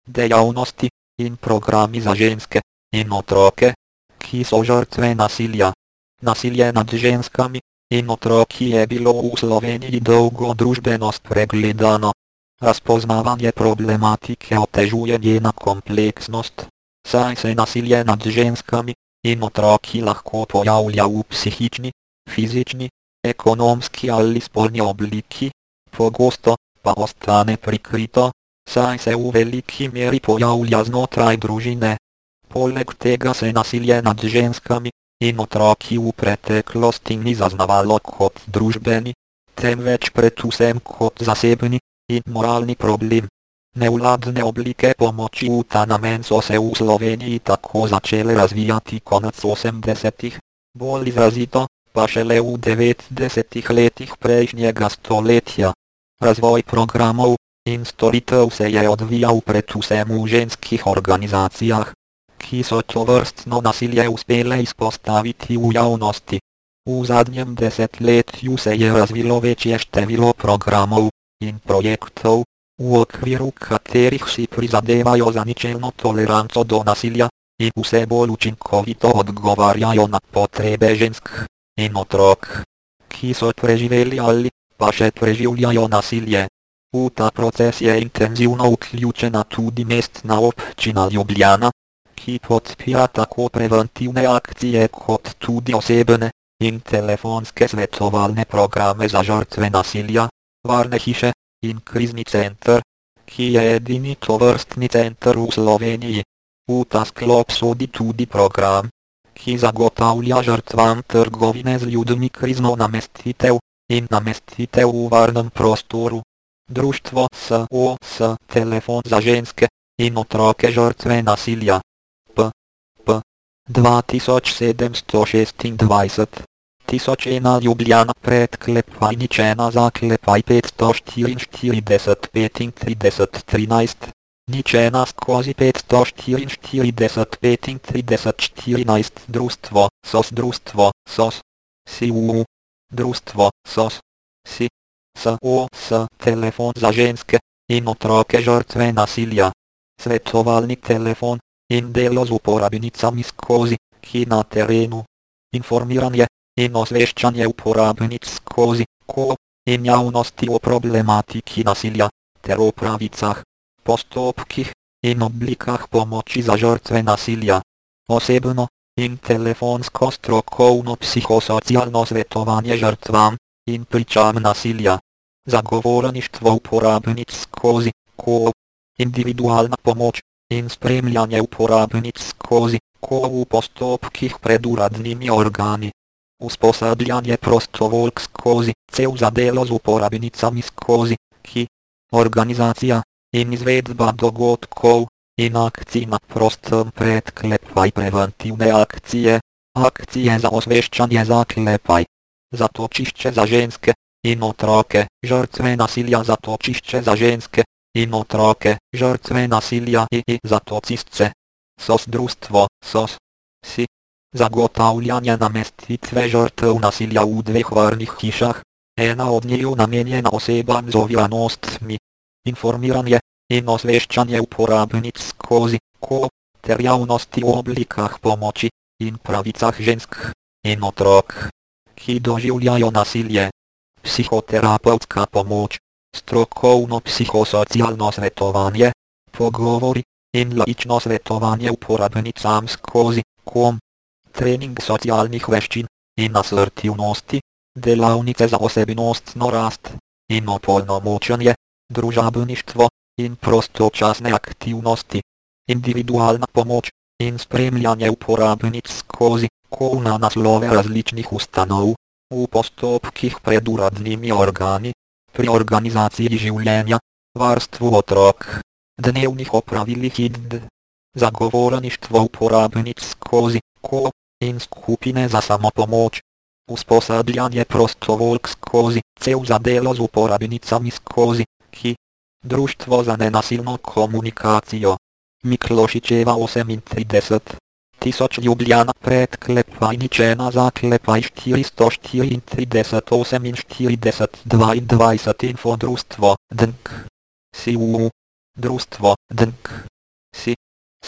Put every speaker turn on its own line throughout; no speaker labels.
dejavnosti in programi za ženske in otroke, ki so žrtve nasilja. Nasilje nad ženskami in otroki je bilo v Sloveniji dolgo družbeno spregledano. Razpoznavanje problematike otežuje njena kompleksnost, saj se nasilje nad ženskami in otroki lahko pojavlja v psihični, fizični, ekonomski ali spolni obliki, pogosto pa ostane prikrito, saj se v veliki meri pojavlja znotraj družine. Poleg tega se nasilje nad ženskami in otroki v preteklosti ni zaznavalo kot družbeni, temveč predvsem kot zasebni in moralni problem. Nevladne oblike pomoči v ta namen so se v Sloveniji tako začele razvijati konec 80-ih, bolj izrazito pa šele v 90-ih letih prejšnjega stoletja. Razvoj programov in storitev se je odvijal predvsem v ženskih organizacijah, ki so tovrstno nasilje uspele izpostaviti v javnosti. V zadnjem desetletju se je razvilo večje število programov in projektov, v okviru katerih si prizadevajo za ničelno toleranco do nasilja in vse bolj učinkovito odgovarjajo na potrebe žensk in otrok, ki so preživeli ali pa še preživljajo nasilje. V ta proces je intenzivno vključena tudi mestna občina Ljubljana, ki podpira tako preventivne akcije kot tudi osebne in telefonske svetovalne programe za žrtve nasilja, varne hiše in krizni center, ki je edini tovrstni center v Sloveniji. V ta sklop sodi tudi program, ki zagotavlja žrtvam trgovine z ljudmi krizno namestitev in namestitev v varnem prostoru. Društvo SOS Telefon za ženske in otroke žrtve nasilja. P. 2726 1001 Ljubljana predklepaj ničena zaklepaj 544 35 13 ničena skozi 544 35 14 Društvo SOS SIU Društvo SOS SI SOS Telefon za ženske in otroke žrtve nasilja. Svetovalni telefon in delo z uporabnicami skozi, ki na terenu. Informiranje in osveščanje uporabnic skozi, in javnosti o problematiki nasilja, ter o pravicah, postopkih in oblikah pomoči za žrtve nasilja. Osebno in telefonsko strokovno psihosocialno svetovanje žrtvam in pričam nasilja. Zagovorništvo uporabnic skozi, individualna pomoč in spremljanje uporabnic skozi, v postopkih pred uradnimi organi. Usposabljanje prostovoljk skozi, cel za delo z uporabnicami skozi, organizacija in izvedba dogodkov in akcij na prostem predklepaj preventivne akcije, akcije za osveščanje zaklepaj. Zatočišče za ženske in otroke, žrtve nasilja zatočišče za ženske in otroke, žrtve nasilja in zatocisce. SOS Društvo SOS SI zagotavljanje namestitve žrtev nasilja v 2 varnih hišah, ena od njiju namenjena osebam z oviranostmi. Informiranje in osveščanje uporabnic skozi, ter javnosti o oblikah pomoči in pravicah žensk in otrok, ki doživljajo nasilje. Psihoterapevtska pomoč, strokovno psihosocialno svetovanje, pogovori in laično svetovanje uporabnicam skozi, trening socialnih veščin in asertivnosti, delavnice za osebnostno rast in opolnomočenje, družabništvo in prostočasne aktivnosti, individualna pomoč in spremljanje uporabnic skozi, na naslove različnih ustanov, v postopkih pred uradnimi organi, pri organizaciji življenja, varstvu otrok, dnevnih opravilih in zagovorništvo uporabnic skozi, in skupine za samopomoč. Usposabljanje prostovoljk skozi, cel za delo z uporabnicami skozi, Društvo za nenasilno komunikacijo. Miklošičeva 38 1000 Ljubljana predklepaj ničena zaklepaj 434 48 22 Info Društvo DNK SIU Društvo DNK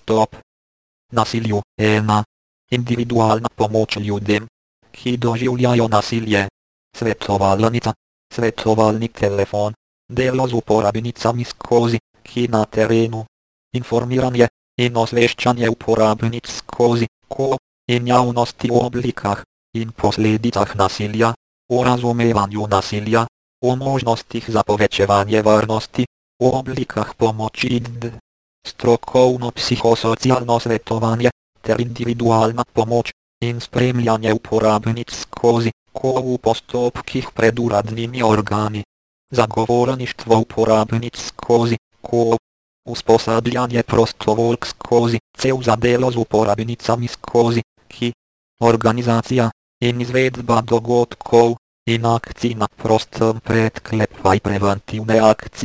Стоп насилju. 1. Індивідуальна помоч людям, які доживляють насилje. Святовальниця. Святовальний телефон. Дело з uporabnicami скози, які на терену. Інформування, і освещання uporabnic скози, і явності у обліках, і последицях насилля, у розуміванню насилля, у можностях заповечування варності, у обліках помочі строковно-психосоціальне световання, та індивідуальна помоч, і спрямляння uporabnic скози, у поступках пред урадними органи. Заговорництво uporabnic скози, uspосабляння простоволк скози, це за дело з uporabnicami скози, організація, інзведба догодков, інакції на простом предклепай превентивне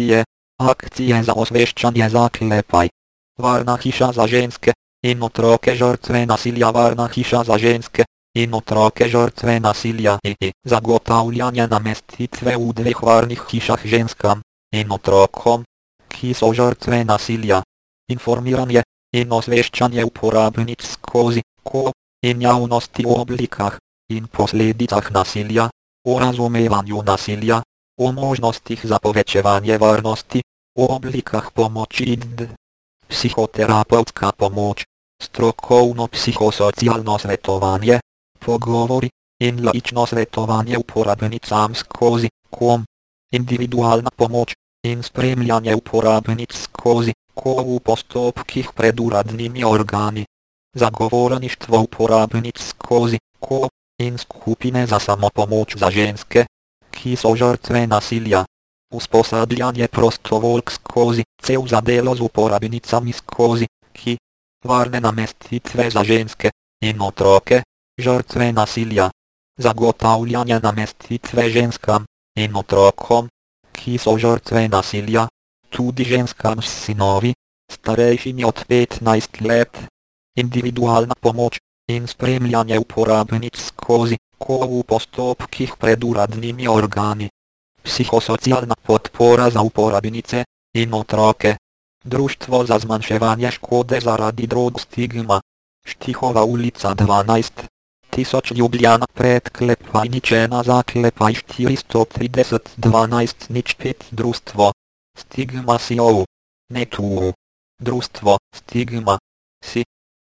акції за освещання заклепай. Варна хіша за женське, інотроке жертве насилля варна хіша за женське, інотроке жертве насилля і заготовляння на міститве у двох варних хішах женськам, інотроком, кі со жертве насилля. Інформування, освещання uporabnic скози, і явності у обліках, і последицях насилля, у розуміванню насилля, у можностях заповечування варності, у обліках помочі психотерапевтська помоч, строковно-психосоціальне световання, поговори, лічне световання uporabnicam скози, індивідуальна помоч, спрямляння uporabnic скози, у поступках пред урадними органи. Заговорництво uporabnic скози, і скупine за самопомоч за женське, кі со жертве насилля. Успосабляння простоволк скози, це за дело з uporabnicami скози, кі варне на міститве за женське, інотроке, жертве насилля. Заготовляння на міститве женськам, інотроком, кі со жертве насилля, туди женськам синові, старейшими от 15 лет. Індивідуальна помоч, спрямляння uporabnic скози, у поступках пред урадними органи. Психосоціальна подпора за uporabnice, інотроке. Društvo za zmanševanje škode zaradi drog stigma. Štihova ulica 12. 1000 Ljubljana predklepaj ničena zaklepaj 430 12 nič 5 Društvo. Stigma si ovu. Ne tu. Društvo, stigma. Si.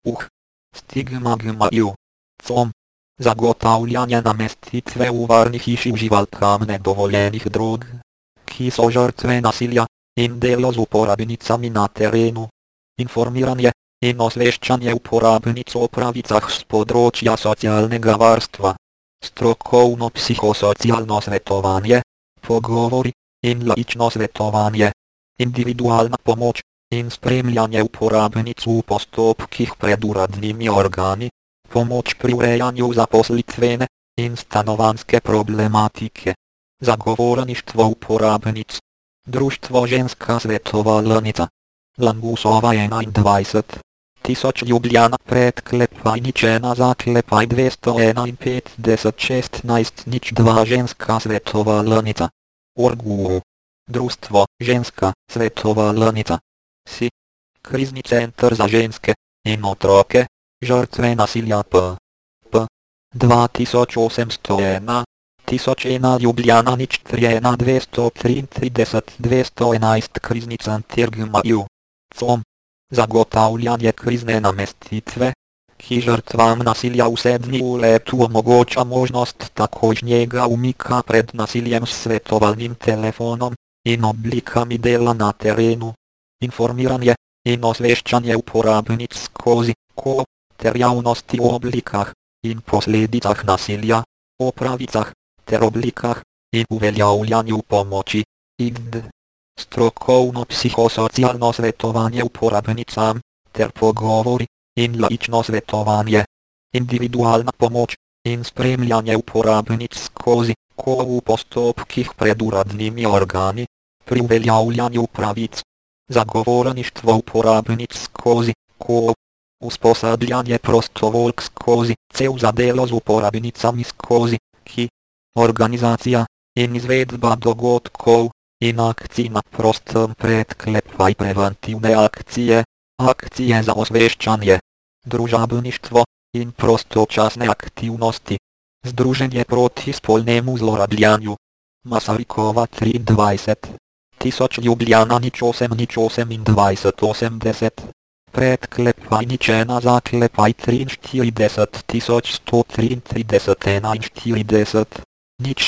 Stigma gmaju. Com. Zagotavljanje namestitve u varnih i uživalkam nedovoljenih drog. Ki so žrtve nasilja, in delo z uporabnicami na terenu. Informiranje, in osveščanje uporabnic o pravicah s področja socialnega varstva. Strokovno-psihosocialno svetovanje, pogovori, in laično svetovanje. Individualna pomoč, in spremljanje uporabnic u postupkih pred uradnimi organi. Pomoć pri urejanju zaposlitvene, in stanovanske problematike. Zagovorništvo uporabnic. Društvo ženska svetovalnica. Langusova 21. 1000 Ljubljana predklepaj ničena zaklepaj 251 16 nič 2 ženska svetovalnica. Orgu. Društvo ženska svetovalnica. Si. Krizni centar za ženske, in otroke, žrtve nasilja P. 2801. 1001 Ljubljana nič 3 233 211 krizni centar gmaju. Com. Zagotavljanje krizne namestitve, ki žrtvam nasilja u 7. letu omogoča možnost takođnjega umika pred nasiljem s svetovalnim telefonom, in oblikami dela na terenu. Informiranje, in osvešćanje uporabnic skozi, ter javnosti u oblikah, in posledicah nasilja, o pravicah, ter oblikah, in uveljavljanju pomoći, id. Strokovno-psihosocialno svetovanje uporabnicam, ter pogovori, in laično svetovanje. Individualna pomoć, in spremljanje uporabnic skozi, u postupkih pred uradnimi organi, pri uveljavljanju pravic. Zagovorništvo uporabnic skozi, usposadljanje prostovoljk skozi, cel za delo z uporabnicami skozi, ki, organizacija, in izvedba dogodkov, in akcij na prostom predklepaj preventivne akcije, akcije za osveščanje, družabništvo in prostočasne aktivnosti, Združenje proti spolnemu zlorabljanju, Masarykova 23 1000 Ljubljana 0808 predklepaj ničena zaklepaj 43133 41 nič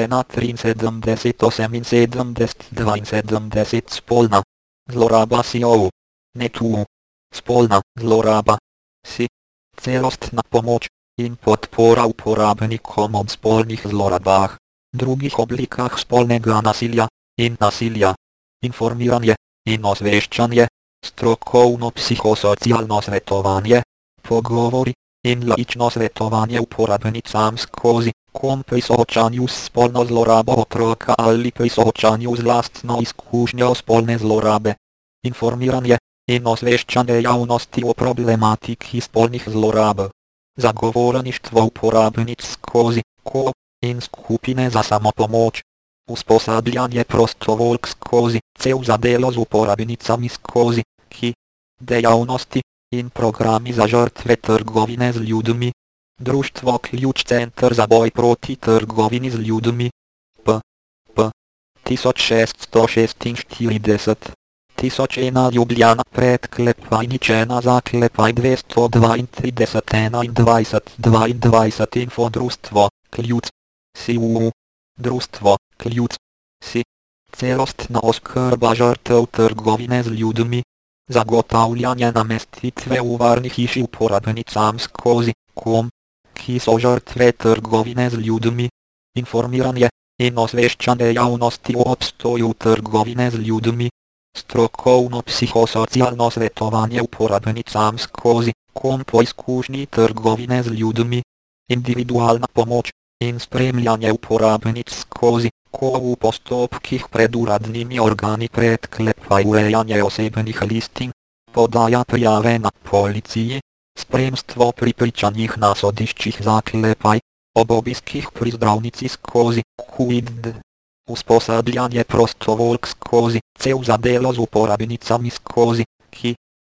41 spolna zloraba SIO, ne tu, spolna zloraba, si, celostna pomoč in podpora uporabnikom ob spolnih zlorabah, drugih oblikah spolnega nasilja in nasilja, informiranje in osveščanje, strokovno psihosocialno svetovanje, pogovori in laično svetovanje uporabnicam skozi kom pri soočanju s spolno zlorabo otroka ali pri soočanju z lastno izkušnjo spolne zlorabe, informiranje in osveščanje javnosti o problematiki spolnih zlorab, zagovorništvo uporabnic skozi ko in skupine za samopomoč, usposabljanje prostovoljk skozi cel za delo z uporabnicami skozi ki dejavnosti in programi za žrtve trgovine z ljudmi, Društvo Ključ Center za boj proti trgovini z ljudmi, p. 1646, 1001 Ljubljana predklepaj ničena zaklepaj 232 21 Info Društvo Ključ, SIU, Društvo Ključ, SI, celostna oskrba žrtev trgovine z ljudmi, zagotavljanje namestitve v varni hiši uporabnicam skozi kom, ki so žrtve trgovine z ljudmi, informiranje in osveščanje javnosti o obstoju trgovine z ljudmi, strokovno psihosocialno svetovanje uporabnicam skozi kom po izkušnji trgovine z ljudmi, individualna pomoč in spremljanje uporabnic skozi ko v postopkih pred uradnimi organi predklepaj urejanje osebnih listin, podaja prijave na policiji, spremstvo pri pričanjih na sodiščih zaklepaj, ob obiskih pri zdravnici skozi QID, usposabljanje prostovoljk skozi cel za delo z uporabnicami skozi